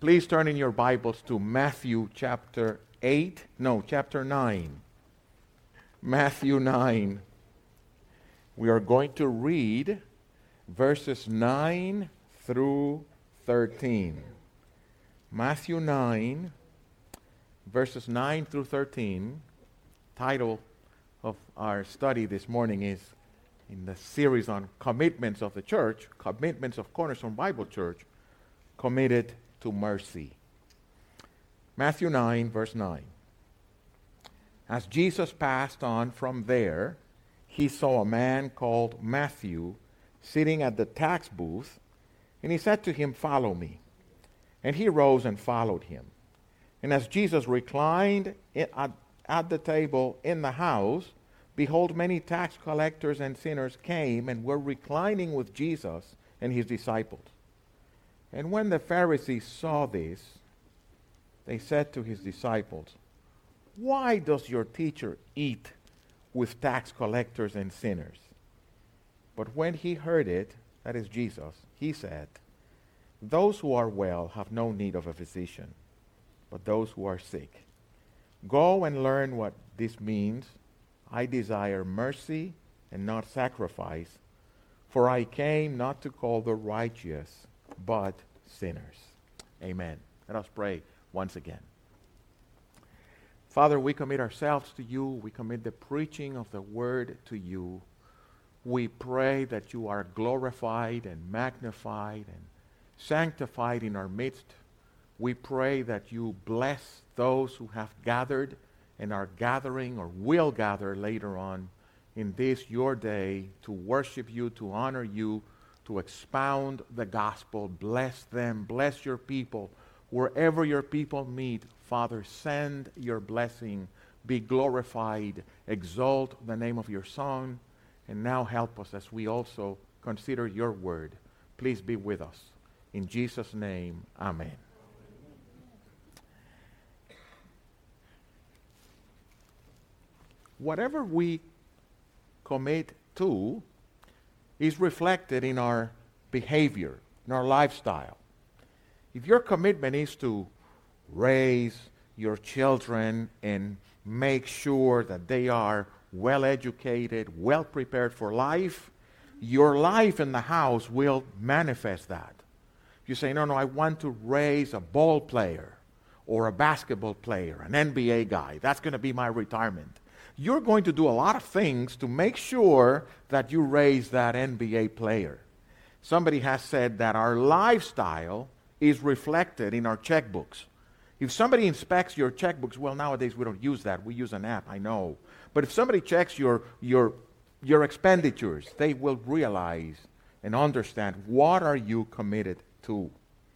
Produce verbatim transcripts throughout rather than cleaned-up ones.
Please turn in your Bibles to Matthew chapter eight. No, chapter nine. Matthew nine. We are going to read verses nine through thirteen. Matthew nine, verses nine through thirteen. Title of our study this morning is, in the series on commitments of the church, commitments of Cornerstone Bible Church, committed to mercy. Matthew nine, verse nine. As Jesus passed on from there, he saw a man called Matthew sitting at the tax booth, and he said to him, "Follow me." And he rose and followed him. And as Jesus reclined at, at the table in the house, behold, many tax collectors and sinners came and were reclining with Jesus and his disciples. And when the Pharisees saw this, they said to his disciples, "Why does your teacher eat with tax collectors and sinners?" But when he heard it, that is Jesus, he said, "Those who are well have no need of a physician, but those who are sick. Go and learn what this means. I desire mercy and not sacrifice, for I came not to call the righteous, but sinners." Amen. Let us pray once again. Father, we commit ourselves to you. We commit the preaching of the word to you. We pray that you are glorified and magnified and sanctified in our midst. We pray that you bless those who have gathered and are gathering or will gather later on in this your day to worship you, to honor you, to expound the gospel. Bless them. Bless your people. Wherever your people meet, Father, send your blessing. Be glorified. Exalt the name of your Son. And now help us as we also consider your word. Please be with us. In Jesus' name, amen. Whatever we commit to is reflected in our behavior, in our lifestyle. If your commitment is to raise your children and make sure that they are well educated, well prepared for life, your life in the house will manifest that. You say, no, no, I want to raise a ball player or a basketball player, an N B A guy. That's going to be my retirement. You're going to do a lot of things to make sure that you raise that N B A player. Somebody has said that our lifestyle is reflected in our checkbooks. If somebody inspects your checkbooks, well, nowadays we don't use that. We use an app, I know. But if somebody checks your, your, your expenditures, they will realize and understand what are you committed to.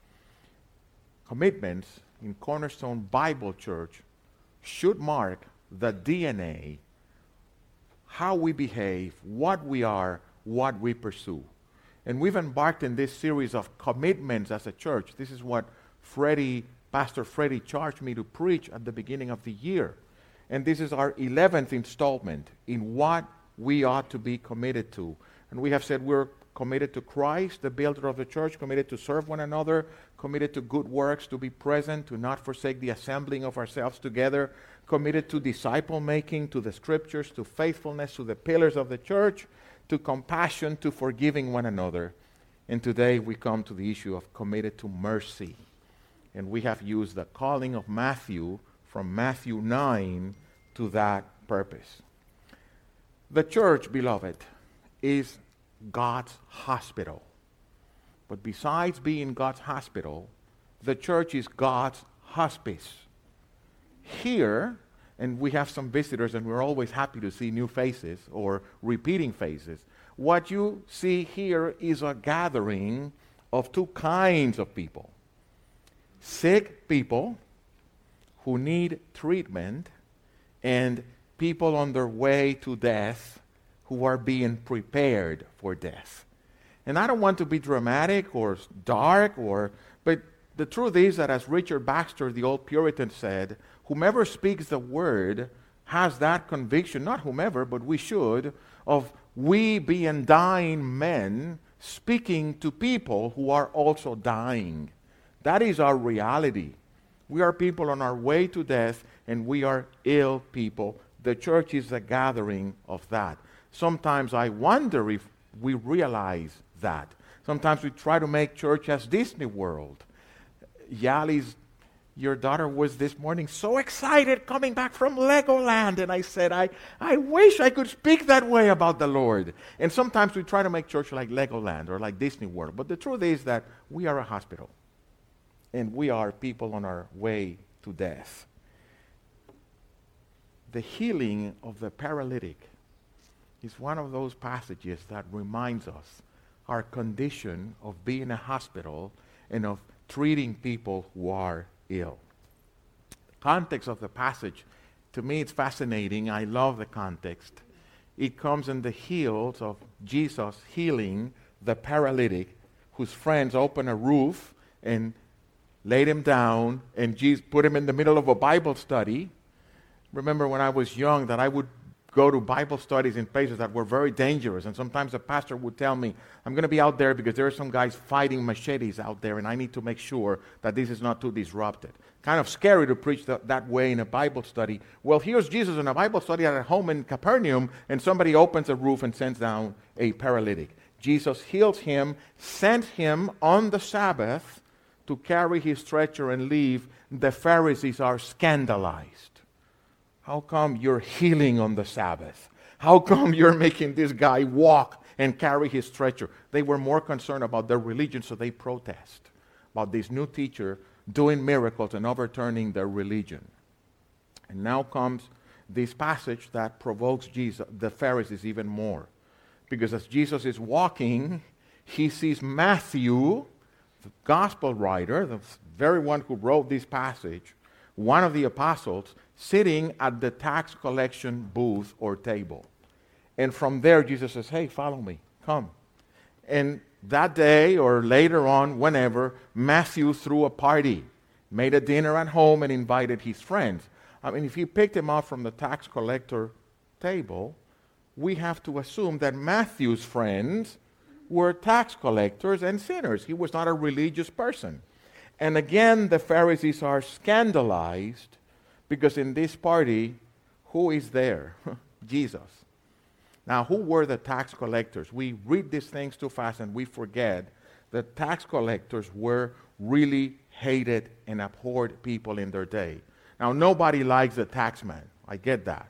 Commitments in Cornerstone Bible Church should mark the D N A, how we behave, what we are, what we pursue. And we've embarked in this series of commitments as a church. This is what Freddie, Pastor Freddie charged me to preach at the beginning of the year. And this is our eleventh installment in what we ought to be committed to. And we have said we're committed to Christ, the builder of the church, committed to serve one another, committed to good works, to be present, to not forsake the assembling of ourselves together, committed to disciple making, to the scriptures, to faithfulness, to the pillars of the church, to compassion, to forgiving one another. And today we come to the issue of committed to mercy. And we have used the calling of Matthew from Matthew nine to that purpose. The church, beloved, is God's hospital. But besides being God's hospital, the church is God's hospice. Here, and we have some visitors and we're always happy to see new faces or repeating faces. What you see here is a gathering of two kinds of people. Sick people who need treatment and people on their way to death who are being prepared for death. And I don't want to be dramatic or dark, or, but the truth is that, as Richard Baxter, the old Puritan, said, whomever speaks the word has that conviction, not whomever, but we should, of we being dying men speaking to people who are also dying. That is our reality. We are people on our way to death, and we are ill people. The church is a gathering of that. Sometimes I wonder if we realize that. Sometimes we try to make church as Disney World. Yali's, your daughter was this morning so excited coming back from Legoland. And I said, I, I wish I could speak that way about the Lord. And sometimes we try to make church like Legoland or like Disney World. But the truth is that we are a hospital. And we are people on our way to death. The healing of the paralytic is one of those passages that reminds us our condition of being a hospital and of treating people who are ill. The context of the passage, to me, it's fascinating. I love the context. It comes in the heels of Jesus healing the paralytic whose friends opened a roof and laid him down, and Jesus put him in the middle of a Bible study. Remember when I was young that I would go to Bible studies in places that were very dangerous, and sometimes the pastor would tell me, I'm going to be out there because there are some guys fighting machetes out there, and I need to make sure that this is not too disrupted. Kind of scary to preach th- that way in a Bible study. Well, here's Jesus in a Bible study at home in Capernaum, and somebody opens a roof and sends down a paralytic. Jesus heals him, sends him on the Sabbath to carry his stretcher and leave. The Pharisees are scandalized. How come you're healing on the Sabbath? How come you're making this guy walk and carry his stretcher? They were more concerned about their religion, so they protest about this new teacher doing miracles and overturning their religion. And now comes this passage that provokes Jesus, the Pharisees even more. Because as Jesus is walking, he sees Matthew, the gospel writer, the very one who wrote this passage, one of the apostles, sitting at the tax collection booth or table. And from there, Jesus says, hey, follow me, come. And that day or later on, whenever, Matthew threw a party, made a dinner at home and invited his friends. I mean, if he picked him up from the tax collector table, we have to assume that Matthew's friends were tax collectors and sinners. He was not a religious person. And again, the Pharisees are scandalized because in this party, who is there? Jesus. Now, who were the tax collectors? We read these things too fast and we forget that tax collectors were really hated and abhorred people in their day. Now, nobody likes the taxman. I get that.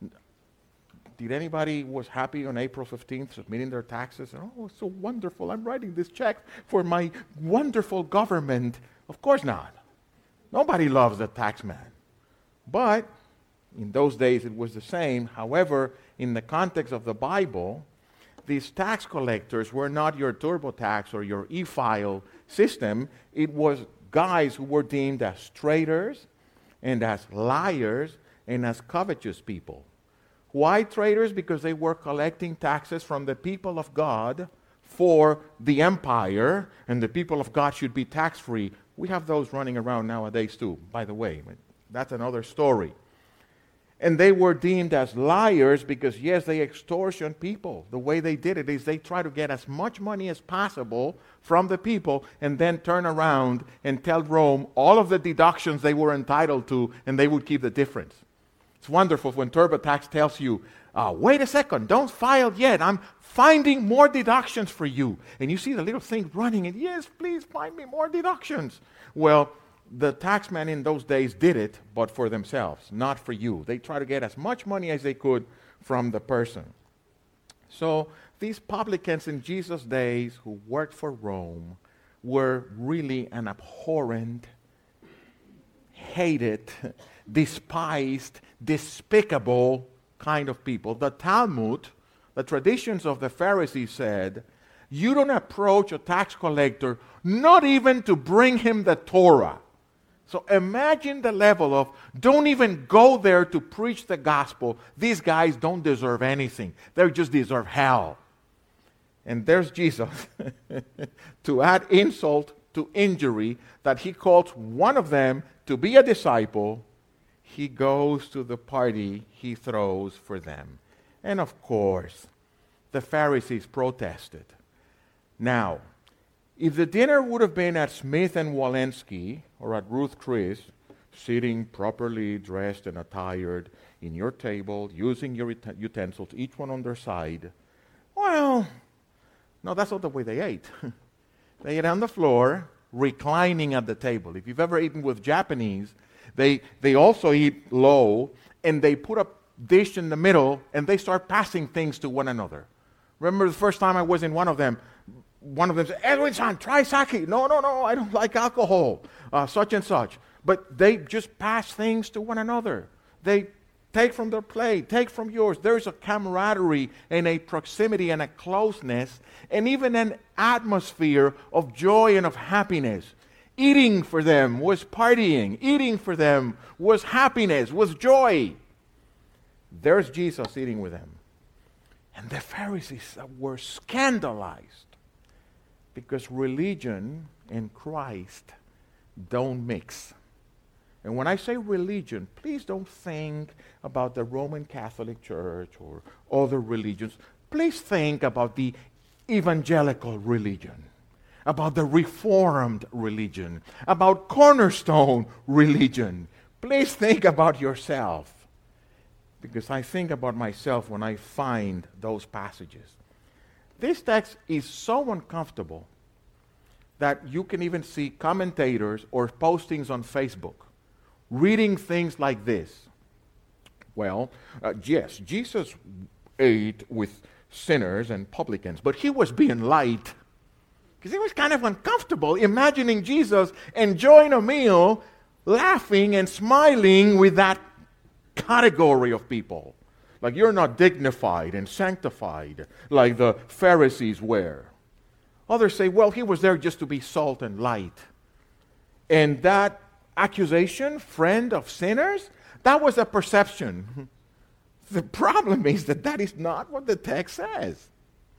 Did anybody was happy on April fifteenth submitting their taxes? Oh, it's so wonderful. I'm writing this check for my wonderful government. Of course not. Nobody loves the taxman. But in those days it was the same. However, in the context of the Bible, these tax collectors were not your TurboTax or your e-file system. It was guys who were deemed as traitors and as liars and as covetous people. Why traitors? Because they were collecting taxes from the people of God for the empire, and the people of God should be tax-free. We have those running around nowadays too, by the way. That's another story. And they were deemed as liars because, yes, they extortion people. The way they did it is they try to get as much money as possible from the people and then turn around and tell Rome all of the deductions they were entitled to, and they would keep the difference. It's wonderful when TurboTax tells you, uh, wait a second, don't file yet. I'm finding more deductions for you. And you see the little thing running, and yes, please find me more deductions. Well, the taxman in those days did it, but for themselves, not for you. They try to get as much money as they could from the person. So these publicans in Jesus' days who worked for Rome were really an abhorrent, hated, despised, despicable kind of people. The Talmud, the traditions of the Pharisees said, you don't approach a tax collector not even to bring him the Torah. So imagine the level of, don't even go there to preach the gospel. These guys don't deserve anything. They just deserve hell. And there's Jesus to add insult to injury that he calls one of them to be a disciple. He goes to the party he throws for them. And of course, the Pharisees protested. Now, If the dinner would have been at Smith and Walensky or at Ruth Chris, sitting properly dressed and attired in your table, using your ut- utensils, each one on their side, well, no, that's not the way they ate. They ate on the floor, reclining at the table. If you've ever eaten with Japanese, they, they also eat low, and they put a dish in the middle, and they start passing things to one another. Remember the first time I was in one of them, one of them said, Edwin-san, try sake. No, no, no, I don't like alcohol, uh, such and such. But they just pass things to one another. They take from their plate, take from yours. There's a camaraderie and a proximity and a closeness and even an atmosphere of joy and of happiness. Eating for them was partying. Eating for them was happiness, was joy. There's Jesus eating with them. And the Pharisees were scandalized because religion and Christ don't mix. And when I say religion, please don't think about the Roman Catholic Church or other religions. Please think about the evangelical religion, about the Reformed religion, about Cornerstone religion. Please think about yourself, because I think about myself when I find those passages. This text is so uncomfortable that you can even see commentators or postings on Facebook reading things like this. Well, uh, yes, Jesus ate with sinners and publicans, but he was being light because he was kind of uncomfortable imagining Jesus enjoying a meal, laughing and smiling with that category of people. Like, you're not dignified and sanctified like the Pharisees were. Others say, well, he was there just to be salt and light. And that accusation, friend of sinners, that was a perception. The problem is that that is not what the text says.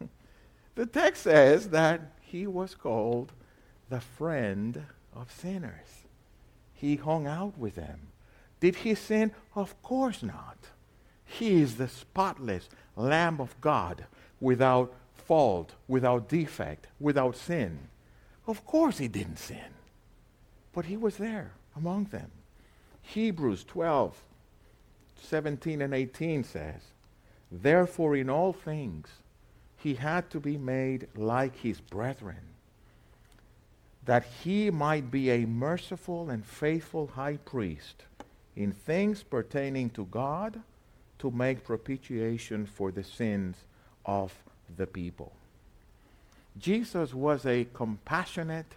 The text says that he was called the friend of sinners. He hung out with them. Did he sin? Of course not. He is the spotless Lamb of God, without fault, without defect, without sin. Of course he didn't sin. But he was there among them. Hebrews twelve, seventeen and eighteen says, therefore in all things he had to be made like his brethren, that he might be a merciful and faithful high priest in things pertaining to God, to make propitiation for the sins of the people. Jesus was a compassionate,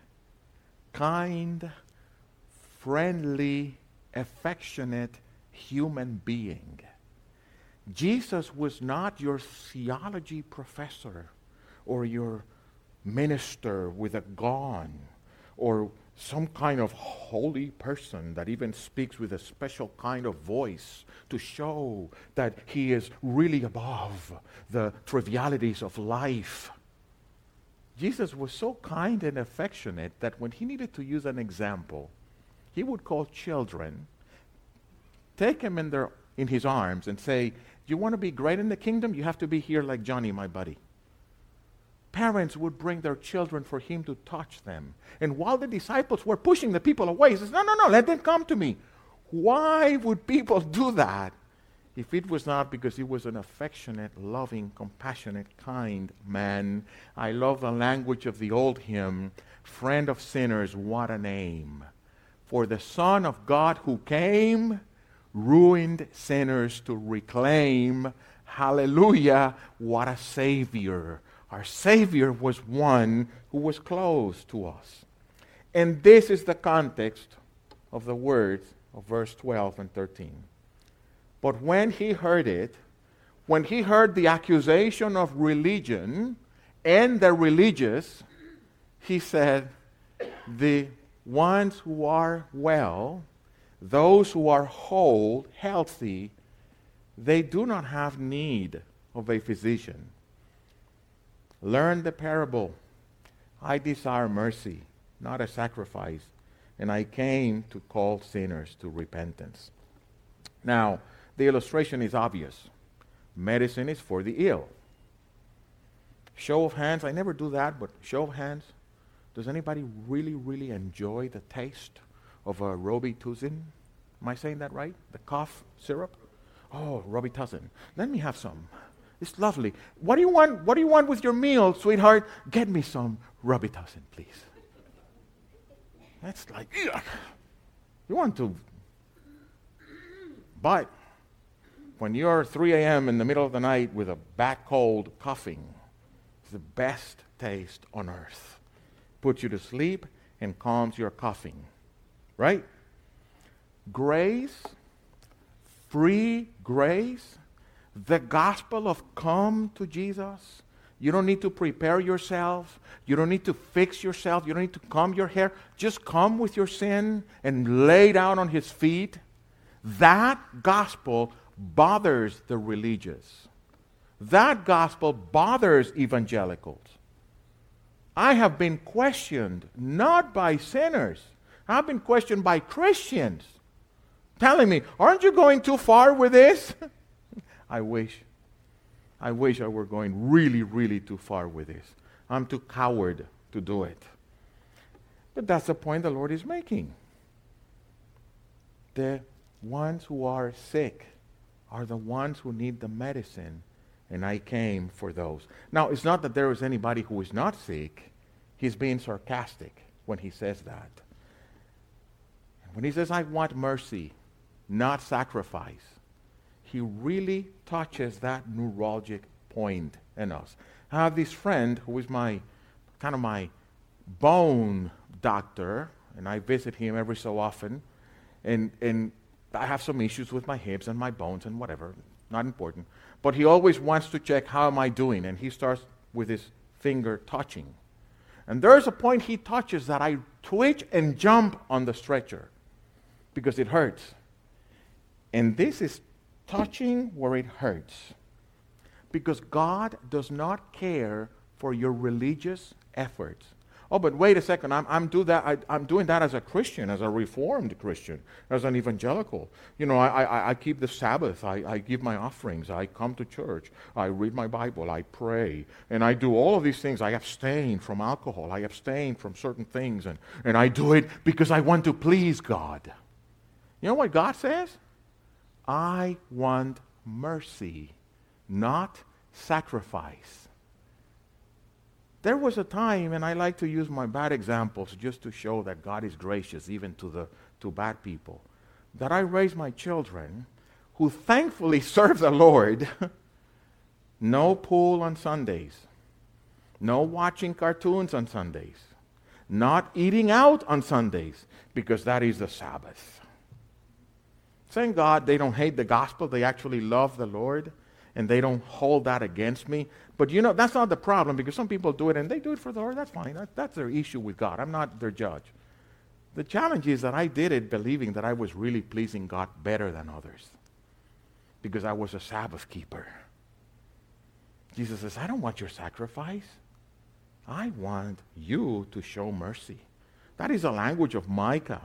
kind, friendly, affectionate human being. Jesus was not your theology professor or your minister with a gong or some kind of holy person that even speaks with a special kind of voice to show that he is really above the trivialities of life. Jesus was so kind and affectionate that when he needed to use an example, he would call children, take him in, their, in his arms and say, you want to be great in the kingdom? You have to be here like Johnny, my buddy. Parents would bring their children for him to touch them. And while the disciples were pushing the people away, he says, no, no, no, let them come to me. Why would people do that if it was not because he was an affectionate, loving, compassionate, kind man? I love the language of the old hymn, friend of sinners, what a name. For the Son of God who came, ruined sinners to reclaim. Hallelujah, what a Savior. Our Savior was one who was close to us. And this is the context of the words of verse twelve and thirteen. But when he heard it, when he heard the accusation of religion and the religious, he said, the ones who are well, those who are whole, healthy, they do not have need of a physician. Learn the parable. I desire mercy, not a sacrifice, and I came to call sinners to repentance. Now, the illustration is obvious. Medicine is for the ill. Show of hands, I never do that, but show of hands. Does anybody really, really enjoy the taste of a Robitussin? Am I saying that right? The cough syrup? Oh, Robitussin. Let me have some. It's lovely. What do you want? What do you want with your meal, sweetheart? Get me some Robitussin, please. That's like, ugh. You want to. But when you're three a.m. in the middle of the night with a back cold coughing, it's the best taste on earth. Puts you to sleep and calms your coughing. Right? Grace, free grace, the gospel of come to Jesus. You don't need to prepare yourself. You don't need to fix yourself. You don't need to comb your hair. Just come with your sin and lay down on his feet. That gospel bothers the religious. That gospel bothers evangelicals. I have been questioned not by sinners. I've been questioned by Christians telling me, aren't you going too far with this? I wish. I wish I were going really, really too far with this. I'm too coward to do it. But that's the point the Lord is making. The ones who are sick are the ones who need the medicine, and I came for those. Now, it's not that there is anybody who is not sick. He's being sarcastic when he says that. When he says, I want mercy, not sacrifice, he really touches that neuralgic point in us. I have this friend who is my, kind of my bone doctor, and I visit him every so often, and, and I have some issues with my hips and my bones and whatever, not important. But he always wants to check how am I doing, and he starts with his finger touching. And there's a point he touches that I twitch and jump on the stretcher because it hurts. And this is touching where it hurts. Because God does not care for your religious efforts. Oh, but wait a second, I'm, I'm, do that, I, I'm doing that as a Christian, as a Reformed Christian, as an evangelical. You know, I, I, I keep the Sabbath, I, I give my offerings, I come to church, I read my Bible, I pray, and I do all of these things. I abstain from alcohol, I abstain from certain things, and, and I do it because I want to please God. You know what God says? I want mercy, not sacrifice. There was a time, and I like to use my bad examples just to show that God is gracious even to the to bad people, that I raised my children who thankfully serve the Lord. No pool on Sundays. No watching cartoons on Sundays. Not eating out on Sundays because that is the Sabbath. Thank God they don't hate the gospel. They actually love the Lord, and they don't hold that against me. But you know, that's not the problem, because some people do it, and they do it for the Lord. That's fine. That, that's their issue with God. I'm not their judge. The challenge is that I did it believing that I was really pleasing God better than others because I was a Sabbath keeper. Jesus says, I don't want your sacrifice. I want you to show mercy. That is the language of Micah.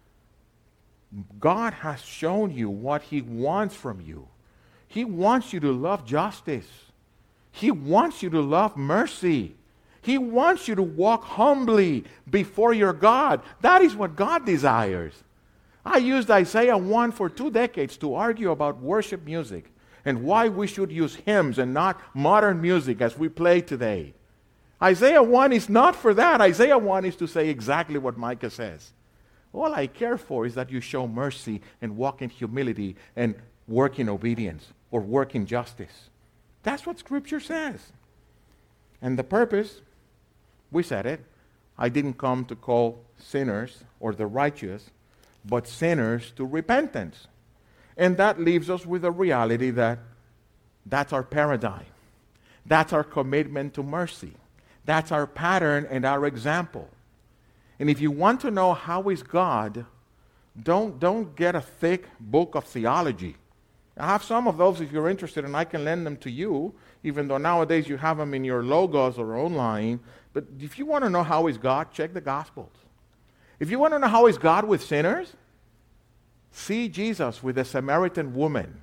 God has shown you what he wants from you. He wants you to love justice. He wants you to love mercy. He wants you to walk humbly before your God. That is what God desires. I used Isaiah one for two decades to argue about worship music and why we should use hymns and not modern music as we play today. Isaiah one is not for that. Isaiah one is to say exactly what Micah says. All I care for is that you show mercy and walk in humility and work in obedience or work in justice. That's what Scripture says. And the purpose, we said it, I didn't come to call sinners or the righteous, but sinners to repentance. And that leaves us with a reality that that's our paradigm. That's our commitment to mercy. That's our pattern and our example. And if you want to know how is God, don't, don't get a thick book of theology. I have some of those if you're interested, and I can lend them to you, even though nowadays you have them in your logos or online. But if you want to know how is God, check the Gospels. If you want to know how is God with sinners, see Jesus with the Samaritan woman.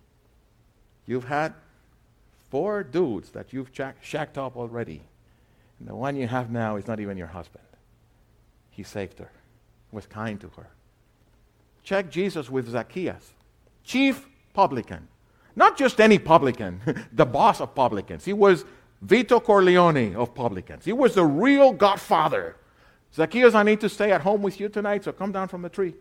You've had four dudes that you've shack- shacked up already. And the one you have now is not even your husband. He saved her, was kind to her. Check Jesus with Zacchaeus, chief publican. Not just any publican, the boss of publicans. He was Vito Corleone of publicans. He was the real godfather. Zacchaeus, I need to stay at home with you tonight, so come down from the tree.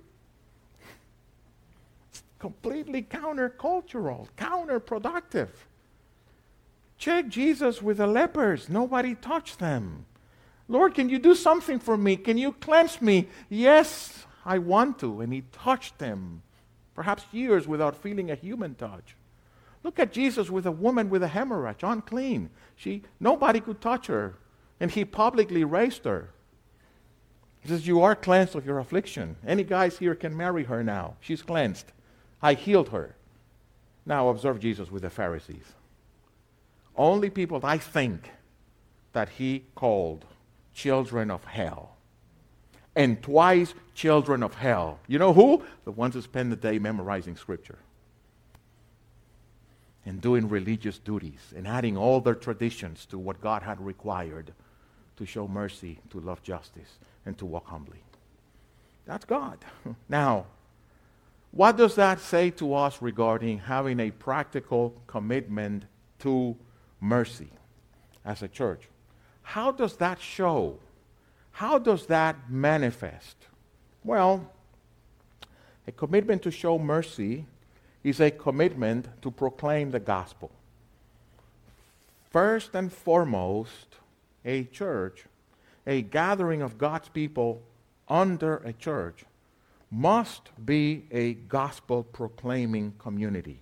Completely countercultural, counterproductive. Check Jesus with the lepers. Nobody touched them. Lord, can you do something for me? Can you cleanse me? Yes, I want to. And he touched them, perhaps years without feeling a human touch. Look at Jesus with a woman with a hemorrhage, unclean. She, nobody could touch her, and he publicly raised her. He says, you are cleansed of your affliction. Any guys here can marry her now. She's cleansed. I healed her. Now observe Jesus with the Pharisees. Only people I think that he called children of hell. And twice children of hell. You know who? The ones who spend the day memorizing Scripture. And doing religious duties. And adding all their traditions to what God had required to show mercy, to love justice, and to walk humbly. That's God. Now, what does that say to us regarding having a practical commitment to mercy as a church? How does that show? How does that manifest? Well, a commitment to show mercy is a commitment to proclaim the gospel. First and foremost, a church, a gathering of God's people under a church, must be a gospel-proclaiming community.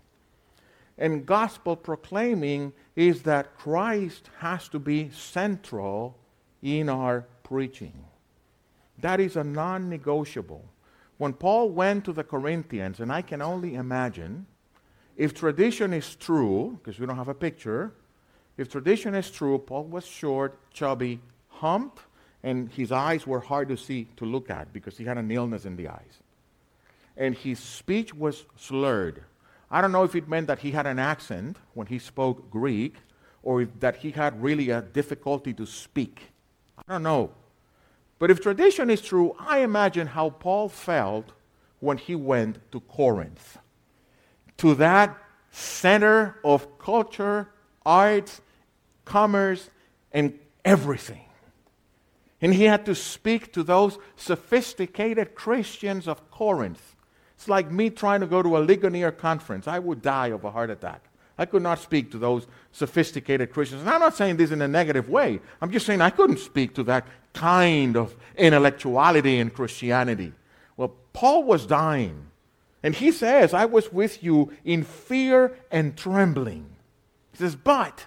And gospel-proclaiming is that Christ has to be central in our preaching. That is a non-negotiable. When Paul went to the Corinthians, and I can only imagine, if tradition is true, because we don't have a picture, if tradition is true, Paul was short, chubby, humped, and his eyes were hard to see, to look at, because he had an illness in the eyes. And his speech was slurred. I don't know if it meant that he had an accent when he spoke Greek, or if that he had really a difficulty to speak. I don't know. But if tradition is true, I imagine how Paul felt when he went to Corinth, to that center of culture, arts, commerce, and everything. And he had to speak to those sophisticated Christians of Corinth. It's like me trying to go to a Ligonier conference. I would die of a heart attack. I could not speak to those sophisticated Christians. And I'm not saying this in a negative way. I'm just saying I couldn't speak to that kind of intellectuality in Christianity. Well, Paul was dying. And he says, I was with you in fear and trembling. He says, but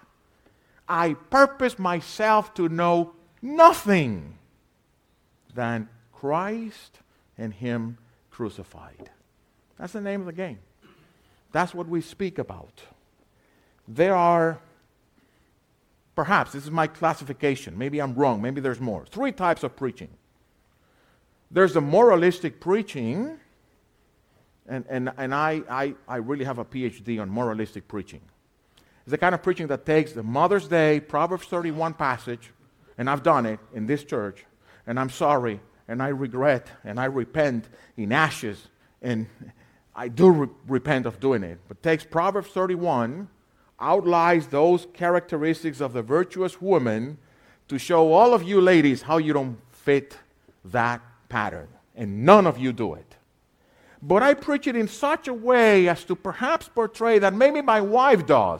I purpose myself to know nothing than Christ and Him crucified. That's the name of the game. That's what we speak about. There are, perhaps, this is my classification. Maybe I'm wrong. Maybe there's more. Three types of preaching. There's the moralistic preaching, and, and, and I, I, I really have a P H D on moralistic preaching. It's the kind of preaching that takes the Mother's Day, Proverbs thirty-one passage, and I've done it in this church, and I'm sorry, and I regret, and I repent in ashes, and I do re- repent of doing it, but takes Proverbs thirty-one, outlines those characteristics of the virtuous woman to show all of you ladies how you don't fit that pattern, and none of you do it. But I preach it in such a way as to perhaps portray that maybe my wife does.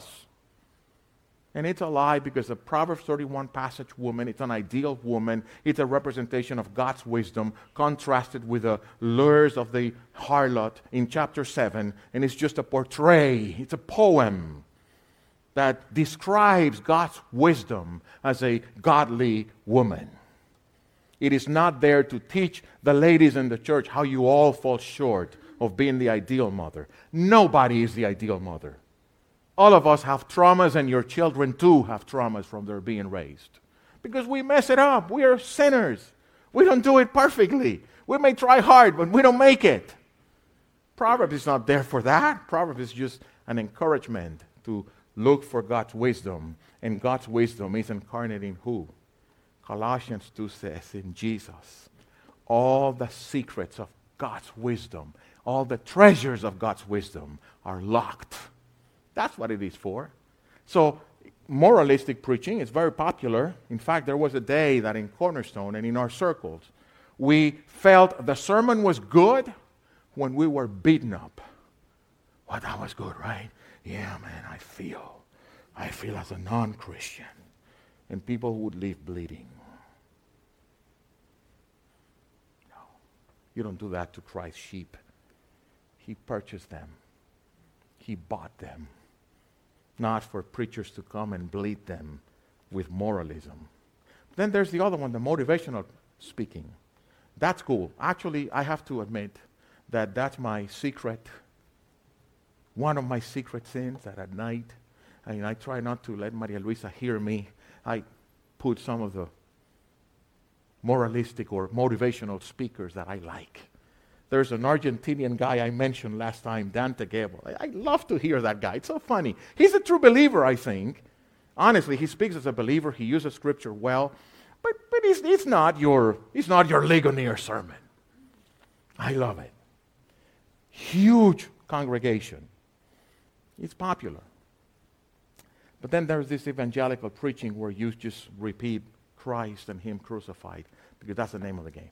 And it's a lie, because the Proverbs thirty-one passage woman, it's an ideal woman. It's a representation of God's wisdom contrasted with the lures of the harlot in chapter seven. And it's just a portray. It's a poem that describes God's wisdom as a godly woman. It is not there to teach the ladies in the church how you all fall short of being the ideal mother. Nobody is the ideal mother. All of us have traumas, and your children too have traumas from their being raised. Because we mess it up. We are sinners. We don't do it perfectly. We may try hard, but we don't make it. Proverbs is not there for that. Proverbs is just an encouragement to look for God's wisdom. And God's wisdom is incarnate in who? Colossians two says, in Jesus, all the secrets of God's wisdom, all the treasures of God's wisdom are locked. That's what it is for. So, moralistic preaching is very popular. In fact, there was a day that in Cornerstone and in our circles, we felt the sermon was good when we were beaten up. Well, that was good, right? Yeah, man, I feel. I feel as a non-Christian. And people would leave bleeding. No, you don't do that to Christ's sheep. He purchased them. He bought them. Not for preachers to come and bleed them with moralism. Then there's the other one, the motivational speaking. That's cool. Actually, I have to admit that that's my secret, one of my secret sins, that at night, I mean, I try not to let Maria Luisa hear me. I put some of the moralistic or motivational speakers that I like. There's an Argentinian guy I mentioned last time, Dante Gebel. I, I love to hear that guy. It's so funny. He's a true believer, I think. Honestly, he speaks as a believer. He uses Scripture well. But, but it's, it's, not your, it's not your Ligonier sermon. I love it. Huge congregation. It's popular. But then there's this evangelical preaching where you just repeat Christ and Him crucified, because that's the name of the game.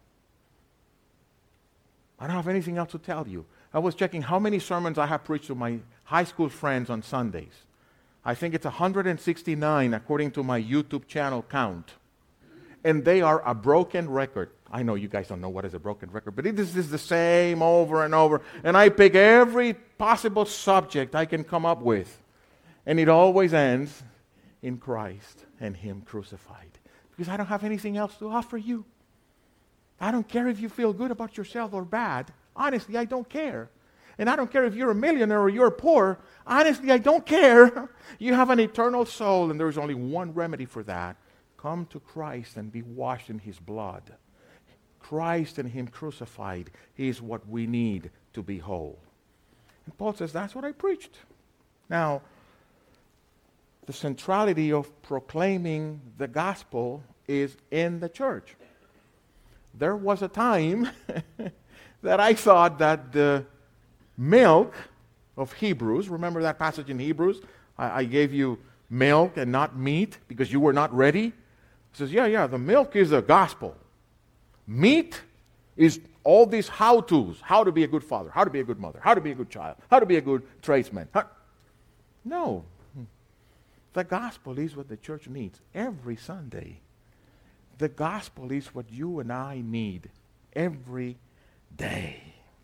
I don't have anything else to tell you. I was checking how many sermons I have preached to my high school friends on Sundays. I think it's one hundred sixty-nine according to my YouTube channel count. And they are a broken record. I know you guys don't know what is a broken record, but it is, is the same over and over. And I pick every possible subject I can come up with. And it always ends in Christ and Him crucified. Because I don't have anything else to offer you. I don't care if you feel good about yourself or bad. Honestly, I don't care. And I don't care if you're a millionaire or you're poor. Honestly, I don't care. You have an eternal soul, and there's only one remedy for that. Come to Christ and be washed in His blood. Christ and Him crucified is what we need to be whole. And Paul says, that's what I preached. Now, the centrality of proclaiming the gospel is in the church. There was a time that I thought that the milk of Hebrews, remember that passage in Hebrews? I, I gave you milk and not meat because you were not ready. He says, yeah, yeah, the milk is the gospel. Meat is all these how-tos, how to be a good father, how to be a good mother, how to be a good child, how to be a good tradesman. How... No. The gospel is what the church needs every Sunday. The gospel is what you and I need every day.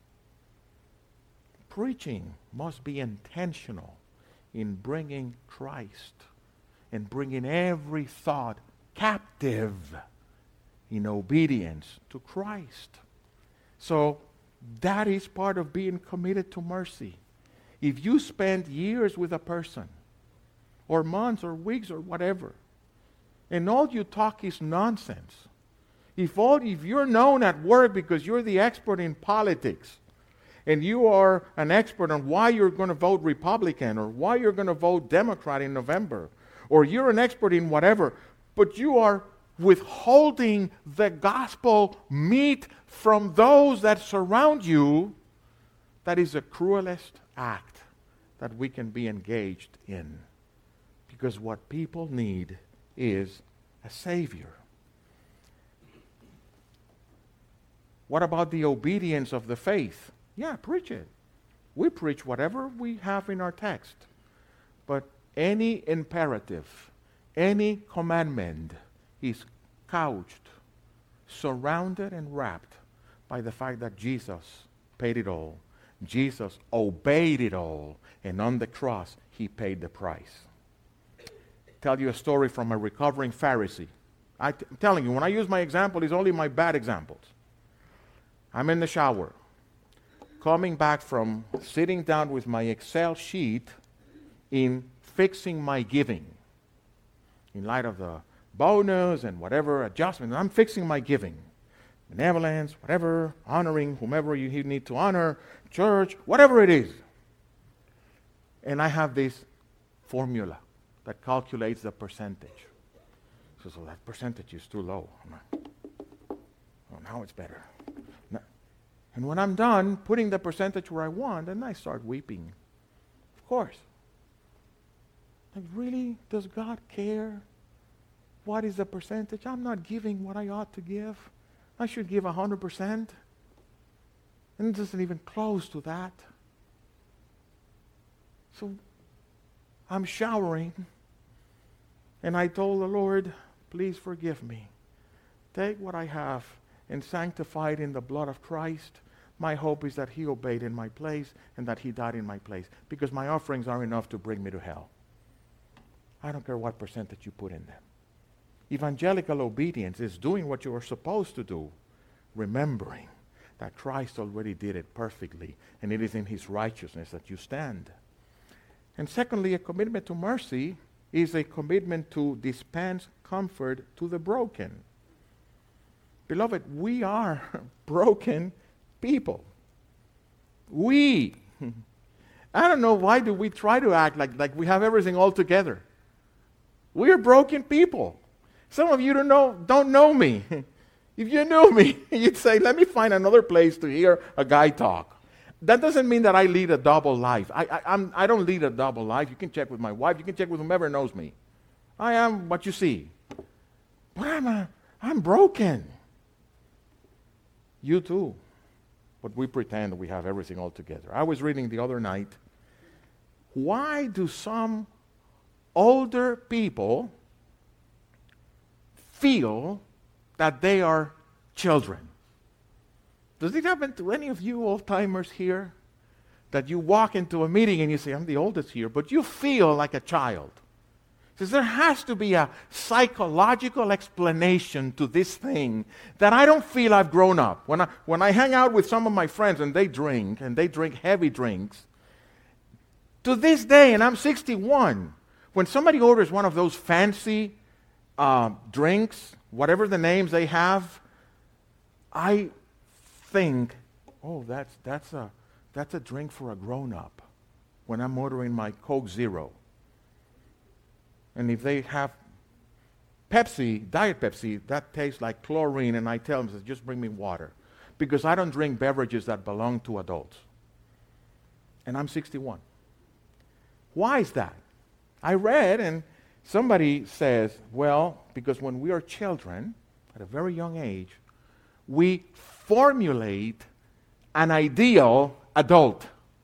Preaching must be intentional in bringing Christ and bringing every thought captive in obedience to Christ. So that is part of being committed to mercy. If you spend years with a person, or months or weeks or whatever, and all you talk is nonsense. If all if you're known at work because you're the expert in politics, and you are an expert on why you're going to vote Republican or why you're going to vote Democrat in November, or you're an expert in whatever, but you are withholding the gospel meat from those that surround you, that is the cruelest act that we can be engaged in. Because what people need is a Savior. What about the obedience of the faith? Yeah, preach it. We preach whatever we have in our text. But any imperative, any commandment is couched, surrounded and wrapped by the fact that Jesus paid it all. Jesus obeyed it all. And on the cross, He paid the price. Tell you a story from a recovering Pharisee. I t- I'm telling you, when I use my example, it's only my bad examples. I'm in the shower, coming back from sitting down with my Excel sheet in fixing my giving. In light of the bonus and whatever adjustment, I'm fixing my giving. Benevolence, whatever, honoring whomever you need to honor, church, whatever it is. And I have this formula that calculates the percentage. So, so that percentage is too low. Oh, now it's better. Now, and when I'm done putting the percentage where I want, then I start weeping. Of course. Like, really? Does God care? What is the percentage? I'm not giving what I ought to give. I should give one hundred percent. And it isn't even close to that. So I'm showering, and I told the Lord, please forgive me. Take what I have and sanctify it in the blood of Christ. My hope is that he obeyed in my place and that he died in my place, because my offerings are enough to bring me to hell. I don't care what percentage you put in them. Evangelical obedience is doing what you are supposed to do, remembering that Christ already did it perfectly, and it is in his righteousness that you stand. And secondly, a commitment to mercy is a commitment to dispense comfort to the broken. Beloved, we are broken people. We. I don't know, why do we try to act like, like we have everything all together? We are broken people. Some of you don't know, don't know me. If you knew me, you'd say, let me find another place to hear a guy talk. That doesn't mean that I lead a double life. I, I, I'm, I don't lead a double life. You can check with my wife. You can check with whomever knows me. I am what you see. But I'm, a, I'm broken. You too. But we pretend that we have everything all together. I was reading the other night, why do some older people feel that they are children? Does it happen to any of you old-timers here? That you walk into a meeting and you say, I'm the oldest here, but you feel like a child. Because there has to be a psychological explanation to this thing that I don't feel I've grown up. When I, when I hang out with some of my friends and they drink, and they drink heavy drinks, to this day, and I'm sixty-one, when somebody orders one of those fancy uh, drinks, whatever the names they have, I think, oh, that's that's a that's a drink for a grown-up. When I'm ordering my Coke Zero, and if they have Pepsi, Diet Pepsi, that tastes like chlorine, and I tell them, just bring me water, because I don't drink beverages that belong to adults. And I'm sixty-one. Why is that? I read, and somebody says, well, because when we are children, at a very young age, we formulate an ideal adult.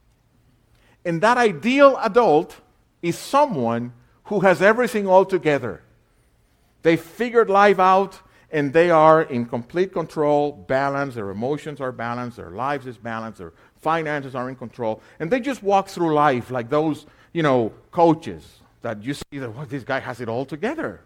And that ideal adult is someone who has everything all together. They figured life out, and they are in complete control, balanced, their emotions are balanced, their lives is balanced, their finances are in control, and they just walk through life like those, you know, coaches that you see that, well, this guy has it all together.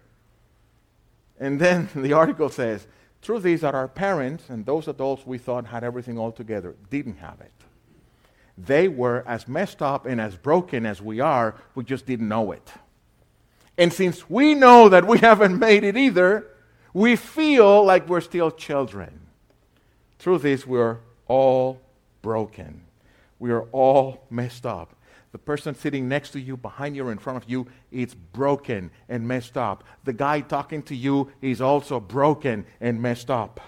And then the article says, truth is that our parents and those adults we thought had everything all together didn't have it. They were as messed up and as broken as we are, we just didn't know it. And since we know that we haven't made it either, we feel like we're still children. Truth is, we're all broken. We are all messed up. The person sitting next to you, behind you, or in front of you, is broken and messed up. The guy talking to you is also broken and messed up.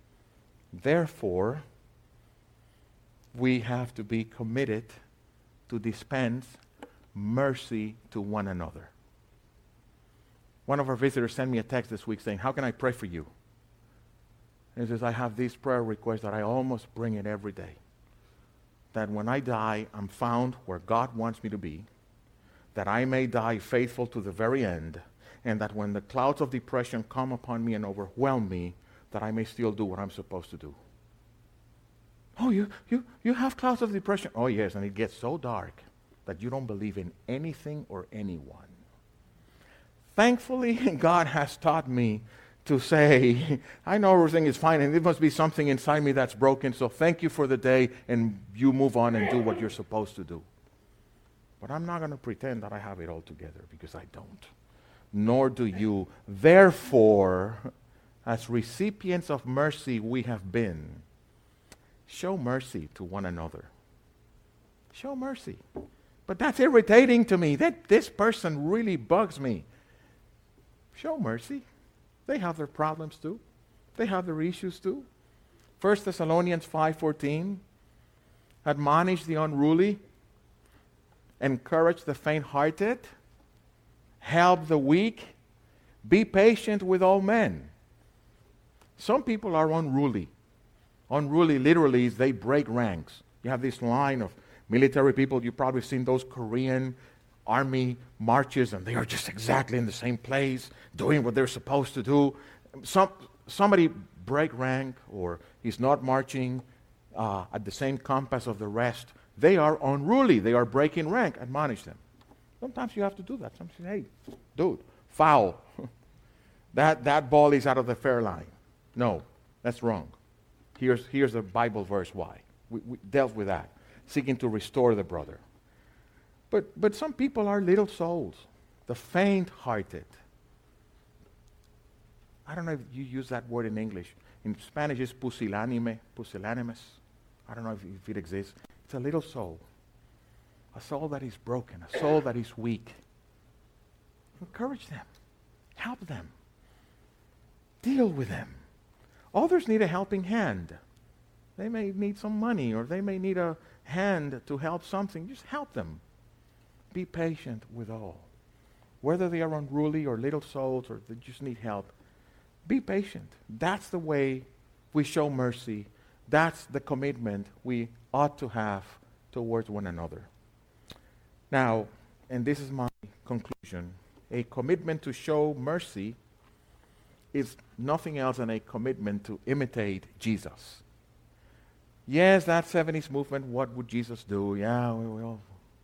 Therefore, we have to be committed to dispense mercy to one another. One of our visitors sent me a text this week saying, how can I pray for you? And he says, I have this prayer request that I almost bring it every day. That when I die, I'm found where God wants me to be, that I may die faithful to the very end, and that when the clouds of depression come upon me and overwhelm me, that I may still do what I'm supposed to do. Oh, you, you, you have clouds of depression? Oh, yes, and it gets so dark that you don't believe in anything or anyone. Thankfully, God has taught me to say, I know everything is fine, and there must be something inside me that's broken, so thank you for the day, and you move on and do what you're supposed to do. But I'm not going to pretend that I have it all together, because I don't. Nor do you. Therefore, as recipients of mercy we have been, show mercy to one another. Show mercy. But that's irritating to me. That this person really bugs me. Show mercy. They have their problems too. They have their issues too. First Thessalonians five fourteen, admonish the unruly, encourage the faint-hearted, help the weak, be patient with all men. Some people are unruly. Unruly literally is they break ranks. You have this line of military people. You've probably seen those Korean army marches, and they are just exactly in the same place, doing what they're supposed to do. Some somebody break rank, or he's not marching uh, at the same compass of the rest. They are unruly. They are breaking rank. Admonish them. Sometimes you have to do that. Sometimes you say, hey, dude, foul. that that ball is out of the fair line. No, that's wrong. Here's here's the Bible verse why. We, we dealt with that, seeking to restore the brother. But but some people are little souls, the faint-hearted. I don't know if you use that word in English. In Spanish, it's pusilánime, pusillánimes. I don't know if, if it exists. It's a little soul, a soul that is broken, a soul that is weak. Encourage them, help them, deal with them. Others need a helping hand. They may need some money, or they may need a hand to help something. Just help them. Be patient with all. Whether they are unruly or little souls or they just need help, be patient. That's the way we show mercy. That's the commitment we ought to have towards one another. Now, and this is my conclusion, a commitment to show mercy is nothing else than a commitment to imitate Jesus. Yes, that seventies movement, what would Jesus do? Yeah, we will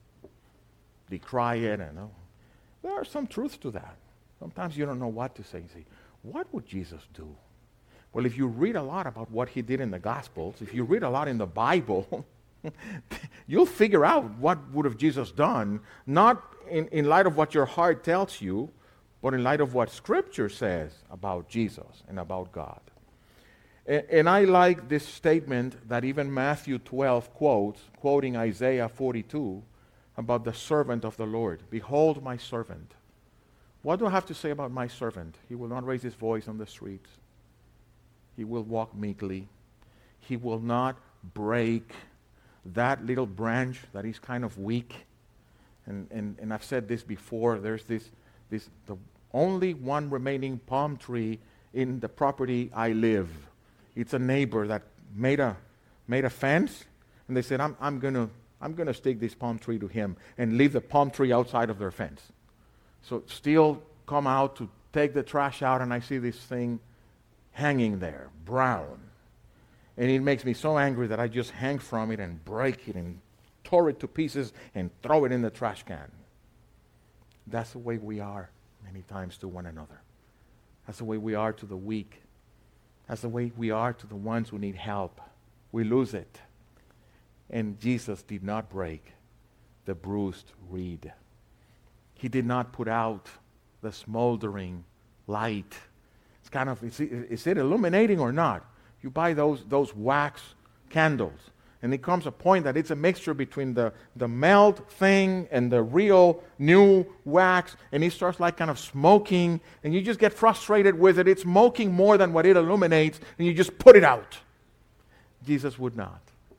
decry it. And oh, there are some truths to that. Sometimes you don't know what to say. You say, what would Jesus do? Well, if you read a lot about what he did in the Gospels, if you read a lot in the Bible, you'll figure out what would have Jesus done, not in, in light of what your heart tells you, but in light of what Scripture says about Jesus and about God. And, and I like this statement that even Matthew twelve quotes, quoting Isaiah forty-two, about the servant of the Lord. Behold my servant. What do I have to say about my servant? He will not raise his voice on the streets. He will walk meekly. He will not break that little branch that is kind of weak. And, and, and I've said this before. There's this, this the only one remaining palm tree in the property I live. It's a neighbor that made a made a fence, and they said, I'm I'm gonna I'm gonna stick this palm tree to him and leave the palm tree outside of their fence. So still come out to take the trash out, and I see this thing hanging there, brown. And it makes me so angry that I just hang from it and break it and tore it to pieces and throw it in the trash can. That's the way we are many times to one another. That's the way we are to the weak. That's the way we are to the ones who need help. We lose it. And Jesus did not break the bruised reed. He did not put out the smoldering light. It's kind of, is it, is it illuminating or not? You buy those, those wax candles, and it comes a point that it's a mixture between the, the melt thing and the real new wax, and it starts like kind of smoking, and you just get frustrated with it. It's smoking more than what it illuminates, and you just put it out. Jesus would not.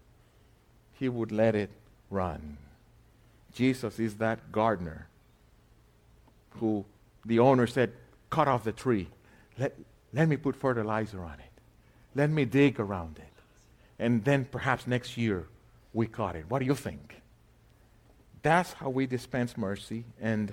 He would let it run. Jesus is that gardener who the owner said, cut off the tree. Let, let me put fertilizer on it. Let me dig around it. And then perhaps next year we caught it. What do you think? That's how we dispense mercy. And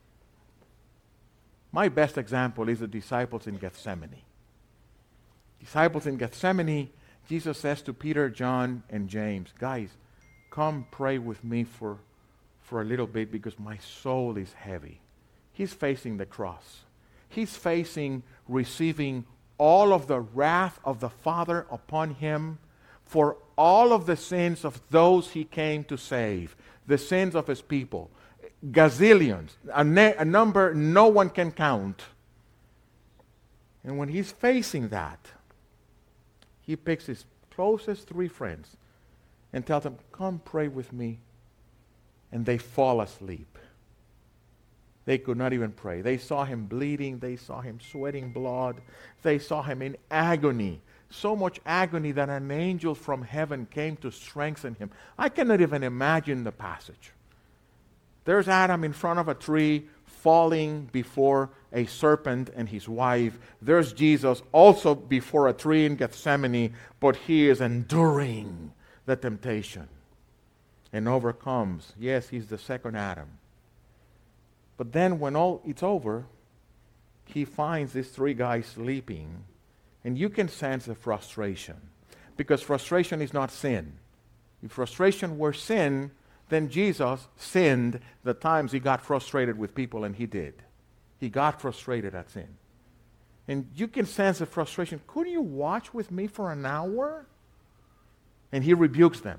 my best example is the disciples in Gethsemane. Disciples in Gethsemane, Jesus says to Peter, John, and James, guys, come pray with me for, for a little bit because my soul is heavy. He's facing the cross. He's facing receiving all of the wrath of the Father upon him for all of the sins of those he came to save, the sins of his people, gazillions, a, ne- a number no one can count. And when he's facing that, he picks his closest three friends and tells them, come pray with me. And they fall asleep. They could not even pray. They saw him bleeding. They saw him sweating blood. They saw him in agony. So much agony that an angel from heaven came to strengthen him. I cannot even imagine the passage. There's Adam in front of a tree, falling before a serpent and his wife. There's Jesus also before a tree in Gethsemane, but he is enduring the temptation and overcomes. Yes, he's the second Adam. But then when all it's over, he finds these three guys sleeping, and you can sense the frustration, because frustration is not sin. If frustration were sin, then Jesus sinned the times he got frustrated with people, and he did. He got frustrated at sin. And you can sense the frustration. Couldn't you watch with me for an hour? And he rebukes them.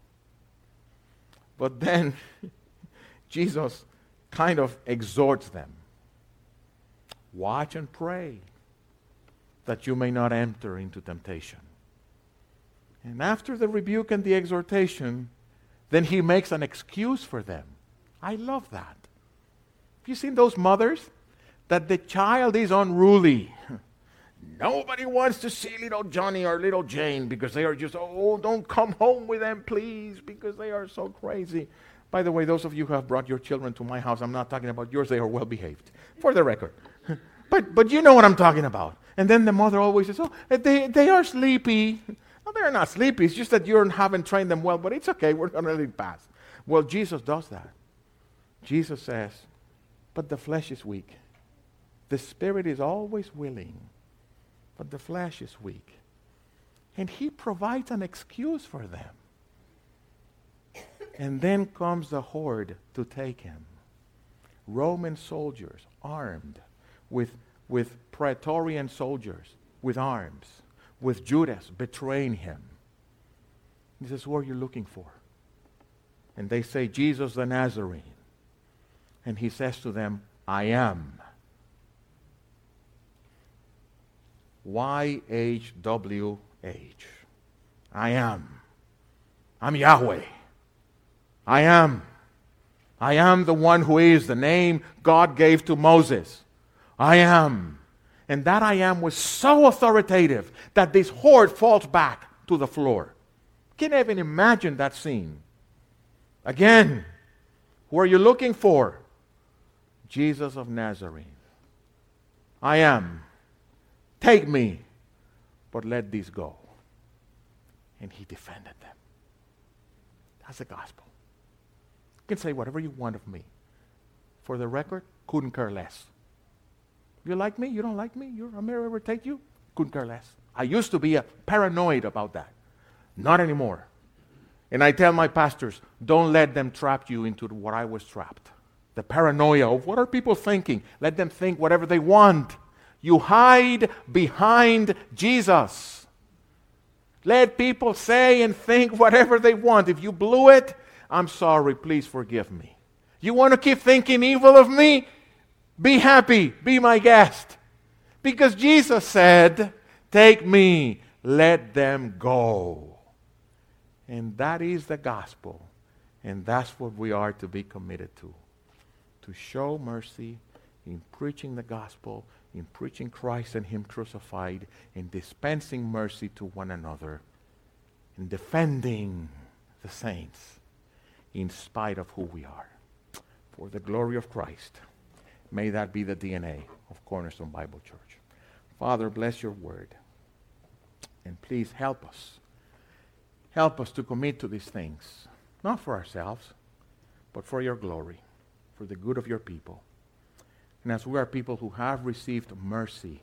But then Jesus kind of exhorts them. Watch and pray that you may not enter into temptation. And after the rebuke and the exhortation, then he makes an excuse for them. I love that. Have you seen those mothers? That the child is unruly. Nobody wants to see little Johnny or little Jane because they are just, oh, don't come home with them, please, because they are so crazy. By the way, those of you who have brought your children to my house, I'm not talking about yours. They are well behaved, for the record. but but you know what I'm talking about. And then the mother always says, oh, they, they are sleepy. No, they're not sleepy. It's just that you haven't trained them well, but it's okay. We're going to let it pass. Well, Jesus does that. Jesus says, but the flesh is weak. The spirit is always willing, but the flesh is weak. And he provides an excuse for them. And then comes the horde to take him. Roman soldiers, armed, with, with Praetorian soldiers, with arms, with Judas betraying him. He says, who are you looking for? And they say, Jesus the Nazarene. And he says to them, I am. Y H W H. I am. I'm Yahweh. I am. I am the one who is, the name God gave to Moses. I am. And that I am was so authoritative that this horde falls back to the floor. Can't even imagine that scene. Again, who are you looking for? Jesus of Nazareth. I am. Take me, but let these go. And he defended them. That's the gospel. You can say whatever you want of me. For the record, couldn't care less. You like me? You don't like me? Your America ever take you? Couldn't care less. I used to be a paranoid about that. Not anymore. And I tell my pastors, don't let them trap you into what I was trapped. The paranoia of what are people thinking? Let them think whatever they want. You hide behind Jesus. Let people say and think whatever they want. If you blew it, I'm sorry, please forgive me. You want to keep thinking evil of me? Be happy, be my guest. Because Jesus said, take me, let them go. And that is the gospel. And that's what we are to be committed to. To show mercy in preaching the gospel, in preaching Christ and Him crucified, in dispensing mercy to one another, in defending the saints in spite of who we are. For the glory of Christ, may that be the D N A of Cornerstone Bible Church. Father, bless your word. And please help us. Help us to commit to these things, not for ourselves, but for your glory, for the good of your people. And as we are people who have received mercy,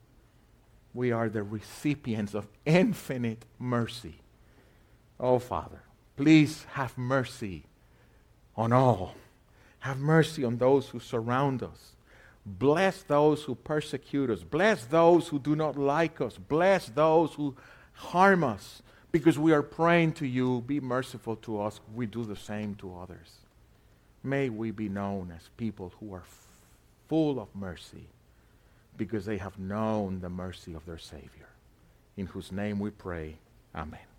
we are the recipients of infinite mercy. Oh, Father, please have mercy on all. Have mercy on those who surround us. Bless those who persecute us. Bless those who do not like us. Bless those who harm us. Because we are praying to you, be merciful to us. We do the same to others. May we be known as people who are full of mercy because they have known the mercy of their Savior. In whose name we pray. Amen.